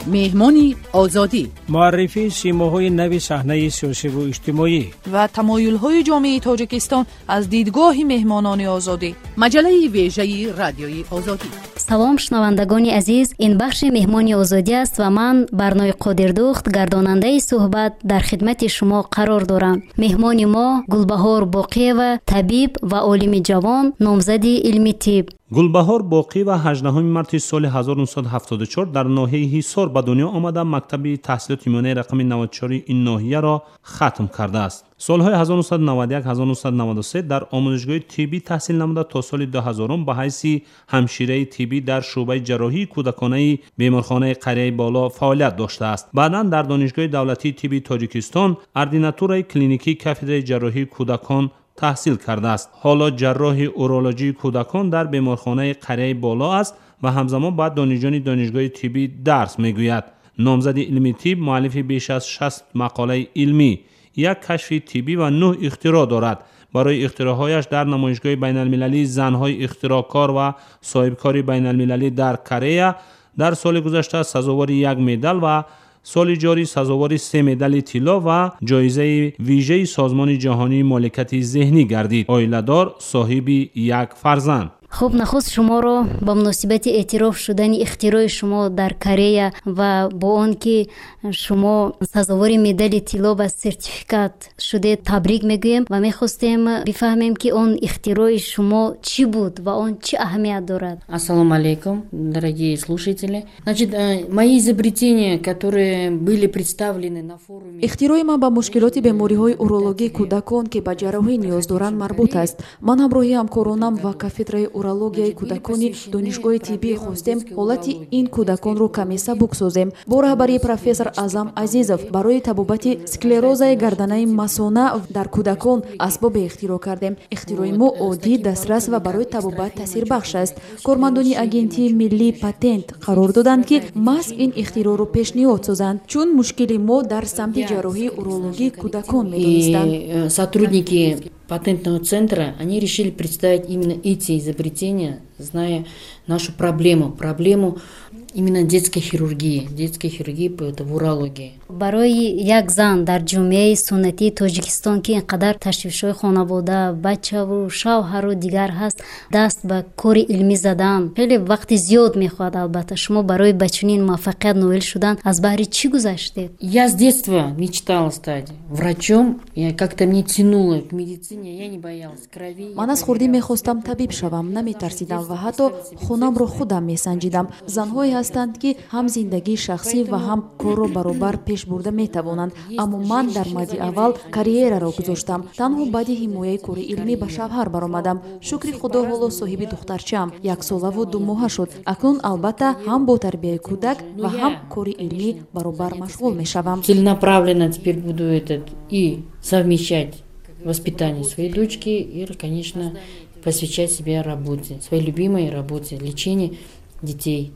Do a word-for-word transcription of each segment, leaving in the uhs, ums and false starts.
مهمانی آزادی، معرفی سیماهای نوی صحنه سیاسی و اجتماعی و تمایل‌های جامعه تاجیکستان از دیدگاه مهمانان آزادی. مجله ویژه رادیوی آزادی. سلام شنوندگان عزیز، این بخش مهمانی آزادی است و من برنای قادردوخت گرداننده صحبت در خدمت شما قرار دارم. مهمان ما گلبهار باقی و طبیب و عالم جوان نامزد علمی طب. گلبهار باقی و هجدهم مارس سال هزار و نهصد و هفتاد و چهار در ناحیه حصار به دنیا آمده مکتب تحصیلات میانه رقم نود و چهار این ناحیه را ختم کرده است. سالهای هزار و نهصد و نود و یک هزار و نهصد و نود و سه در آموزشگاه طبی تحصیل نموده تا سال دو هزار به حیث همشیره طبی در شعبه جراحی کودکانه بیمارخانه قریه بالا فعالیت داشته است. بعدا در دانشگاه دولتی طبی تاجیکستان اردیناتورای کلینیکی کاتدر جراحی کودکان تحصیل کرده است. حالا جراح اورولوژی کودکان در بیمارخانه قریه بالا است و همزمان بعد دانشجویان دانشگاه طبی درس میگوید. نامزد علمی طب، مؤلف بیش از شصت مقاله علمی، یک کشف طبی و نه اختراع دارد. برای اختراعهایش در نمایشگاه بین المللی زنهای اختراعکار و صاحبکاری بین المللی در کره در سال گذشته سزاوار یک مدال و سال جاری سزاوار سه مدال طلا و جایزه ویژه سازمان جهانی مالکیت ذهنی گردید. عائله‌دار، صاحب یک فرزند. خب نخست شما را با مناسبت اعتراف شدن اختراع شما در کره و با آن که شما سزاوار مدال طلا و سرتیفیکات شده تبریک میگویم و میخواستیم بفهمیم که آن اختراع شما چی بود و آن چی اهمیت دارد. Ассаламу алейкум, дорогие слушатели. Значит, мои изобретения, которые были представлены на форуме. اختراع من با مشکلات بیماری‌های اورولوژی کودکان که به جراحی نیاز دارند مربوط است. من همراهی همکارانم و کافدرای اورولوژی کودکانی دانشگاه طبی خواستیم حالت این کودکان رو کمی سبک سازیم. با رهبری پروفسور اعظم عزیزов برای تبابت سکلروز گردنه مثانه در کودکان اسباب اختراع کردیم. اختراع ما عادی، دسترس و برای تبابت تاثیر بخش است. کارمندان اگنتی ملی پاتنت قرار دادند که محض این اختراع رو پیشنهاد سازند چون مشکل ما در سمت جراحی اورولوژی کودکان می‌دانستند. Сотрудники патентного центра, они решили представить именно эти изобретения, зная нашу проблему, проблему именно детской хирургии, детской хирургии в урологии. برای یک زن در جامعه سنتی تاجیکستان که اینقدر تشویش‌های خانواده، بچه و شوهر و دیگر هست، دست به کار علمی زدن خیلی وقت زیاد می‌خواد. البته شما برای به چنین موفقیت نائل شدن از بهر چی گذشتید؟ Я с детства мечтала стать врачом, я как-то мне тянуло к медицине, я не боялась крови. من از خردی می‌خواستم طبیب شوم، نمی‌ترسیدم و حتی خونم رو خودم می‌سنجیدم. زن‌هایی هستند که هم زندگی شخصی و هم کار رو برابر پیش برده می‌توانند، اما من در مد اول کاریера را گذاشتم. تنها بعد حمایت کار علمی به شوهر برآمدم. شکر خدا حالا صاحب دخترچه‌ام یک ساله و دو ماه شد. اکنون البته هم با تربیت کودک و هم کار علمی برابر مشغول می‌شوم. Целенаправленно теперь буду этот и совмещать воспитание своей дочки и, конечно, посвящать себя работе, своей любимой работе, лечению детей.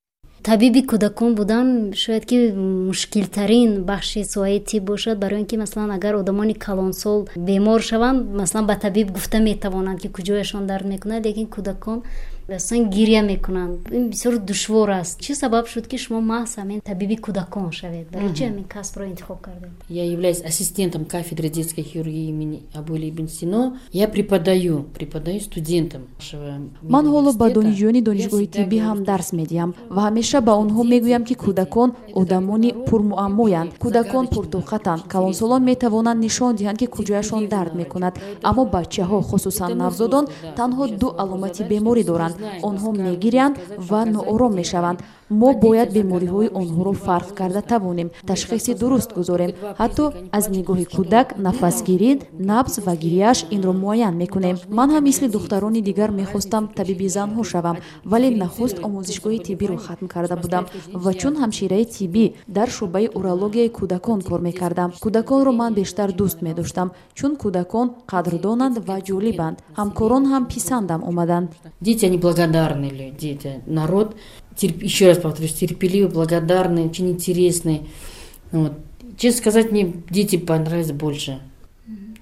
طبیبی کودکان بودن شاید که مشکل ترین بخش سوای طب باشد، برای اینکه مثلا اگر آدمان کلانسال بیمار شوند مثلا به طبیب گفته میتوانند که کجایشان درد میکنه، لیکن کودکان اصلا گریه میکنند. این بسیار دشوار است. چه سبب شد که شما محض همین طبیبی کودکان شوید؟ برای چه همین کسب را انتخاب کردید؟ Я являюсь ассистентом кафедры детской хирургии имени Абули ибн Сино. Я преподаю, преподаю студентам. من حالا با دانشجویان دانشگاه طبی هم درس میدیم و همیشه به آنها میگویم که کودکان آدمانی پرمعمایند. کودکان پرطاقتند. کلانسالان میتوانند نشان دهند که کجایشان درد میکند، اما بچه‌ها خصوصا نوزادان تنها دو علامت بیماری دارند. آنها میگیرند و ناآرام میشوند. ما باید بیماری‌های آنها را فرق کرده توانیم تشخیص درست گذاریم. حتی از نگاه کودک نفسگیری، نبض و گریه‌اش این را معاین میکنیم. من هم مثل دختران دیگر میخواستم طبیب زن‌ها شوم، ولی نخست آموزشگاه طبی را ختم کرده بودم و چون همشیره طبی در شعبه اورولوژی کودکان کار میکردم، کودکان را من بیشتر دوست می‌داشتم چون کودکان قدردانند و جالبند. همکاران هم پسندم اومدند. Дети они благодарные люди, дети, народ, терп, еще раз повторюсь, терпеливый, благодарный, очень интересный. Вот. Честно сказать, мне дети понравились больше.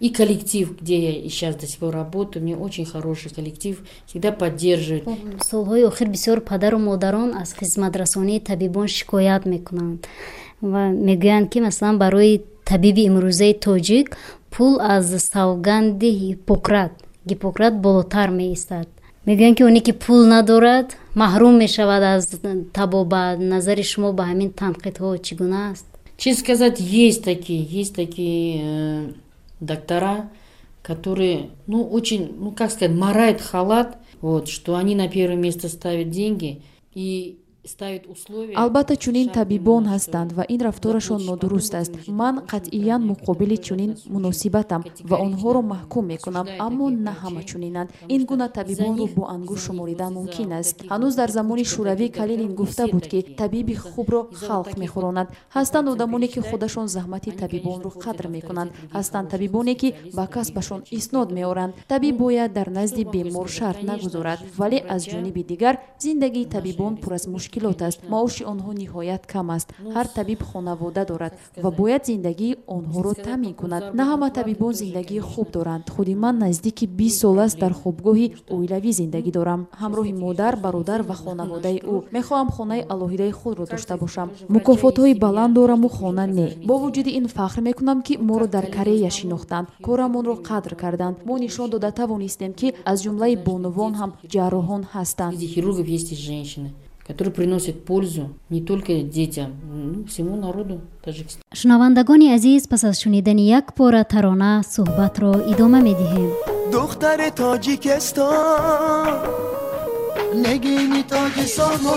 И коллектив, где я и сейчас до сих пор работаю, у меня очень хороший коллектив, всегда поддерживает. солҳои охир бисёр падару модарон аз хизматрасонии табибон шикоят мекунанд ва мегӯянд ки масалан барои табиби имрӯзаи тоҷик пул аз савганди ҳиппократ гиппократ болотар меистад. мегӯянд ки оне ки пул надорад маҳрум мешавад аз табобат. назари шумо ба ҳамин танқидҳо чӣ гуна аст? Честно сказать, есть такие, есть такие э, доктора, которые, ну, очень, ну, как сказать, марают халат, вот, что они на первое место ставят деньги и ставят условия. албатта чунин табибон ҳастанд ва ин рафторашон нодуруст аст. ман қатъиян муқобили чунин муносибатам ва онҳоро маҳкум мекунам, аммо на ҳама чунинанд. ин гуна табибонро бо ангуш шуморидан мумкин аст. ҳанӯз дар замони шӯравӣ Калинин гуфта буд ки табиби хубро халқ мехӯронад. ҳастанд одамоне ки худашон заҳмати табибонро қадр мекунанд. ҳастанд табибоне ки ба касбашон иснод меоранд. табиб бояд дар назди бемор шарт нагузорад, вале аз ҷониби дигар зиндагии табибон пур аз мушкилот аст. маоши онҳо ниҳоят кам аст. ҳар табиб хонавода дорад ва бояд зиндагии онҳоро таъмин кунад. на ҳама табибон зиндагии хуб доранд. худи ман наздики бист сол аст дар хобгоҳи оилавӣ зиндагӣ дорам. ҳамроҳи модар, бародар ва хонаводаи ӯ. мехоҳам хонаи алоҳидаи худро дошта бошам. мукофотҳои баланд дораму хона не. бо вуҷуди ин фахр мекунам ки моро дар Корея шинохтанд. корамонро қадр карданд. мо нишон дода тавонистем ки аз ҷумлаи бонувон ҳам ҷарроҳон ҳастанд. Среди хирургов есть и женщины, которые приносят пользу не только детям, но всему народу Таджикистана. шунавандагони азиз, пас аз шунидани як пора тарона суҳбатро идома медиҳем. دختر تاجیکستان نگینی تاجساما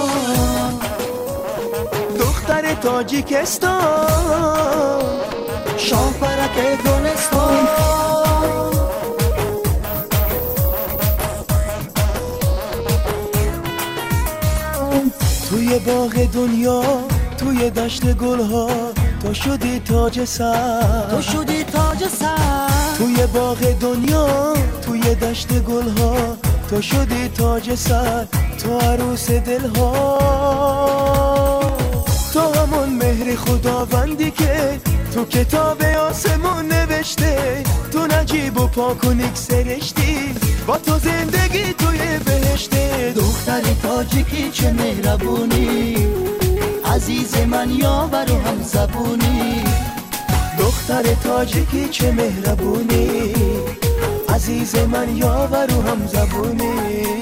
دختر تاجیکستان شاپرک گلستان توی باغ دنیا توی دشت گلها تو شدی تاج سر تو شدی تاج سر توی باغ دنیا توی دشت گلها تو شدی تاج سر تو عروس دلها تو همون مهر خداوندی که تو کتاب آسمون نوشته تو نجیب و پاک و نیک سرشتی با تو زندگی توی بهشته دختر تاجیکی چه مهربونی عزیز من یاور و هم زبونی دختر تاجیکی چه مهربونی عزیز من یاور و هم زبونی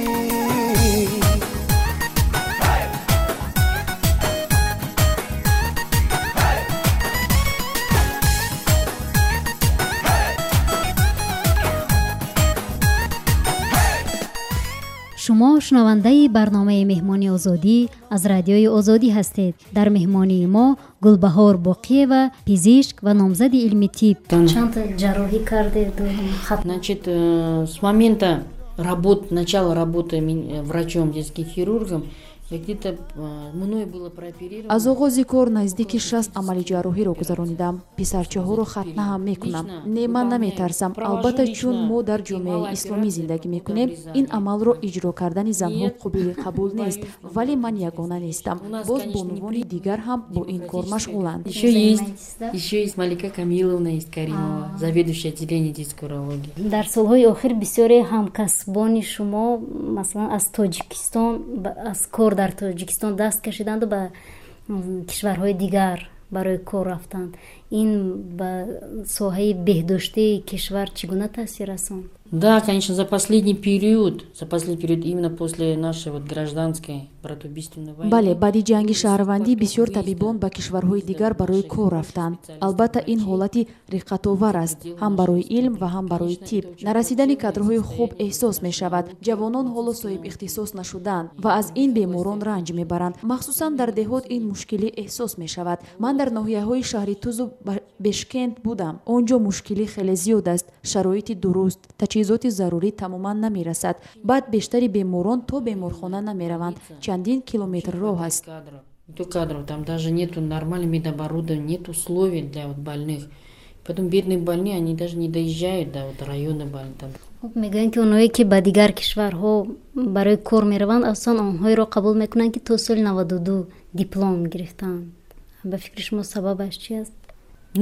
шумо шунавандаи барномаи меҳмони озодӣ аз радиои озодӣ ҳастед. дар меҳмонии мо Гулбаҳор Боқиева, пизишк ва номзади илми тиб. чанд ҷарроҳӣ кардед? Значит, с момента работы, начала работы врачом, детским хирургом, я где-то мною было прооперировано. аз оғози кор наздики шаст амали ҷарроҳиро гузаронидам. писарчаҳоро хатна ҳам мекунам. не ман наметарсам. албатта чун мо дар ҷомеаи исломӣ зиндагӣ мекунем, ин амалро иҷро кардани занҳо қобили қабул нест, вале ман ягона нестам. боз бонувони дигар ҳам бо ин кор машғуланд. Еще есть, еще есть Малика Камиловна, есть Каримова, заведующая отделением детской урологии. дар солҳои охир бисёре ҳамкасбони шумо масалан аз Тоҷикистон аз кор дар Тоҷикистон даст кашиданду ба кишварҳои дигар барои кор рафтанд. ин ба соҳаи беҳдоштии кишвар чӣ гуна таъсир расонд? Да, конечно, за последний период, за последний период именно после нашей вот гражданской братоубийственной войны. бале, баъди ҷанги шаҳрвандӣ бисёр табибон ба кишварҳои дигар барои кор рафтанд. албатта ин ҳолати риққатовар аст, ҳам барои илм ва ҳам барои тиб. нарасидани кадрҳои хуб эҳсос мешавад. ҷавонон ҳоло соҳиб ихтисос нашуданд ва аз ин беморон ранҷ мебаранд. махсусан дар деҳот ин мушкилӣ эҳсос мешавад. ман дар ноҳияҳои шаҳри Тузу Бешкент будам. онҷо мушкилӣ хеле зиёд аст. шароити дуруст, таҷҳизоти зарурӣ тамоман намерасад. баъд бештари беморон то беморхона намераванд. чандин километр роҳ аст. Не то кадров, там даже нету нормального медоборудования, нет условий для вот больных. Потом бедные больные, они даже не доезжают до вот района больных. Там. мегӯянд ки онҳое ки ба дигар кишварҳо барои кор мераванд асон онҳоеро қабул мекунанд ки то соли наваду ду диплом гирифтанд. ба фикри шумо сабабаш чи аст? Ну,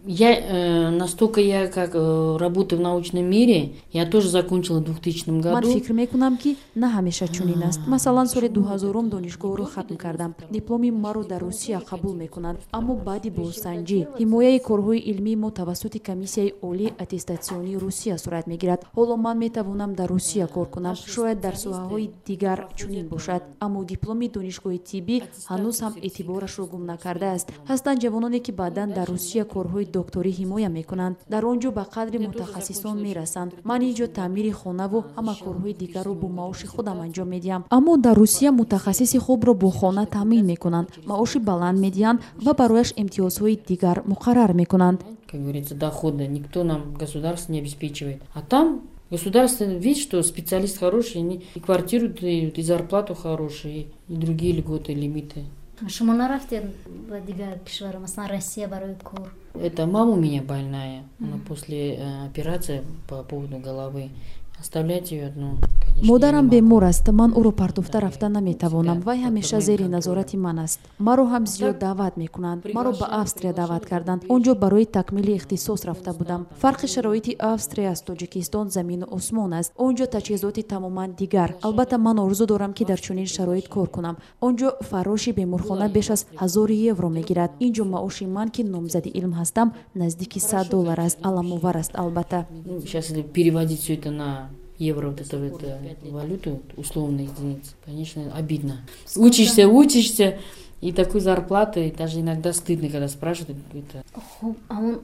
Я э, настолько я как э, работаю в научном мире, я тоже закончила в двухтысячном году. ман фикр мекунам ки на ҳамеша чунин аст. Масалан соли дуҳазорум донишгоҳро хатм кардам. дипломи маро дар Русия қабул мекунанд, аммо баъди бозсанҷӣ ҳимояи корҳои илмии мо тавассути комиссияи олии аттестатсионии Русия сурат мегирад. ҳоло ман метавонам дар Русия кор кунам, шояд дар соҳаҳои дигар чунин бошад, аммо дипломи донишгоҳи тиббӣ ҳанӯз ҳам эътиборашро гум накардааст. ҳастанд ҷавононе ки баъдан дар Русия корҳои докторӣ ҳимоя мекунанд, дар он ҷо ба қадри мутахассисон мерасанд. ман ин ҷо таъмири хонаву ҳама корҳои дигарро бо маоши худам анҷом медиҳам, аммо дар Русия мутахассиси хубро бо хона таъмин мекунанд, маоши баланд медиҳанд ва барояш имтиёзҳои дигар муқаррар мекунанд. Как говорится, дохода никто нам, государство не обеспечивает. А там государство видит, что специалист хороший, они и квартиру дают, и зарплату хорошую, и другие льготы, лимиты. шумо нарафтед ба дигар кишвар, масалан Россия барои кор? Это мама у меня больная, она после э, операции по поводу головы. Оставлять ее одну, конечно, модарам бемор аст, ман ӯро партофта рафта наметавонам, вай ҳамеша зери назорати ман аст. маро ҳам зиёд даъват мекунанд. маро ба Австрия даъват карданд, он ҷо барои такмили ихтисос рафта будам. фарқи шароити Австрия аз Тоҷикистон замину осмон аст. он ҷо таҷҳизоти тамоман дигар. албатта ман орзу дорам ки дар чунин шароит кор кунам. он ҷо фароши беморхона беш аз ҳазори евро мегирад. ин ҷо маоши ман ки номзади илм ҳастам наздики сад доллар аст. аламовар аст албатта. Ну, сейчас если переводить все это на евро, вот эту вот, валюту, условные единицы, конечно, обидно. Учишься, учишься, и такой зарплаты, даже иногда стыдно, когда спрашивают. Это... А он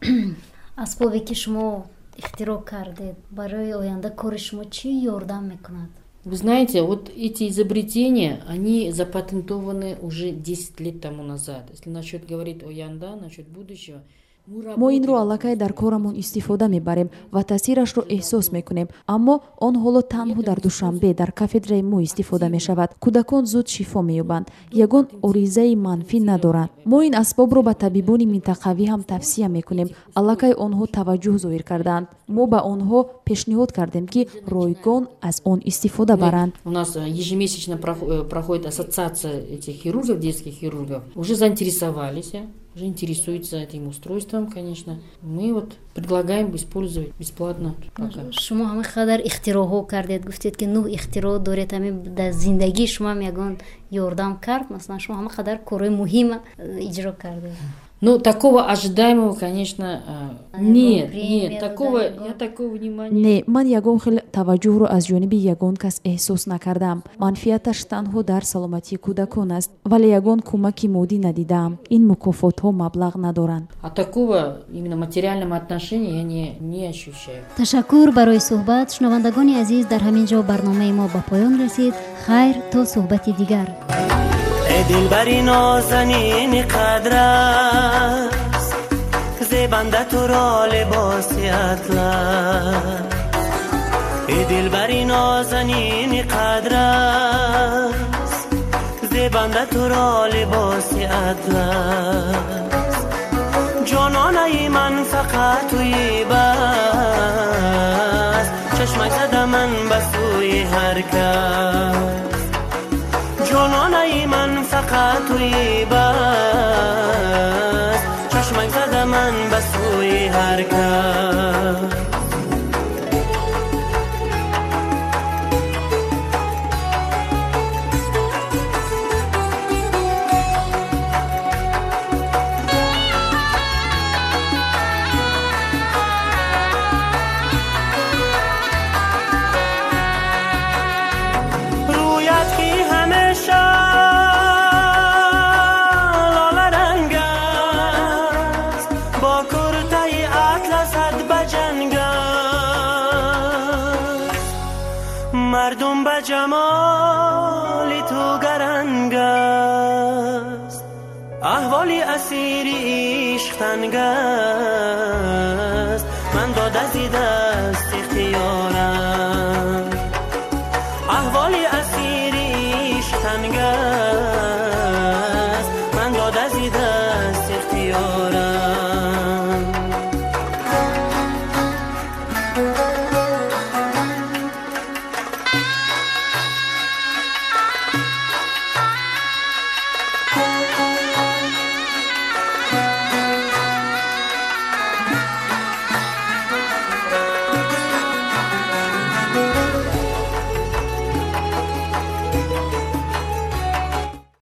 асбоби ки шумо ихтироъ кардед барои оянда кори шумо чӣ ёрдам мекунад? Вы знаете, вот эти изобретения, они запатентованы уже десять лет тому назад. Если насчет говорить о Янда, насчет будущего, мо инро аллакай дар корамон истифода мебарем ва таъсирашро эҳсос мекунем, аммо он ҳоло танҳо дар душанбе дар кафедраи мо истифода мешавад. кӯдакон зуд шифо меёбанд, ягон оризаи манфӣ надоранд. мо ин асбобро ба табибони минтақавӣ ҳам тавсия мекунем, аллакай онҳо таваҷҷӯҳ зоҳир кардаанд. мо ба онҳо пешниҳод кардем ки ройгон аз он истифода баранд. У нас ежемесячно проходит ассоциация этих хирургов, детских хирургов, уже заинтересовались, уже интересуются этим устройством, конечно. Мы вот предлагаем использовать бесплатно пока. шумо ҳама қадар ихтироъҳо кардед, гуфтед ки нӯҳ ихтироъ доред, ҳамин дар зиндагии шумо ҳам ягон ёрдам кард, масалан шумо ҳама қадар кораи муҳим иҷро кардед. Ну, такого ожидаемого, конечно, нет, нет, такого, я такого внимания... Не, ман ягон хел таваҷҷӯҳро аз ҷониби ягон кас эҳсос накардам. манфиаташ танҳо дар саломатии кӯдакон аст, вале ягон кӯмаки моддӣ надидам. ин мукофотҳо маблағ надоранд. А такого именно материального отношения я не, не ощущаю. ташаккур барои суҳбат. шунавандагони азиз, дар ҳамин ҷо барномаи мо ба поён расид. хайр то суҳбати дигар. دلبری نازنین قدر است زیبنده تو را لباسی اطلس ای دلبری نازنین قدر است زیبنده تو را لباسی اطلس جانانه من فقط توی بس چشمک زده من به سوی هر کس جانانه من فقط توی بس چشمک زده من به سوی هر کس مردم به جمال تو گرنگ است احوال اسیر عشق تنگ است من داده زی دست اختیارم احوال اسیر عشق تنگ است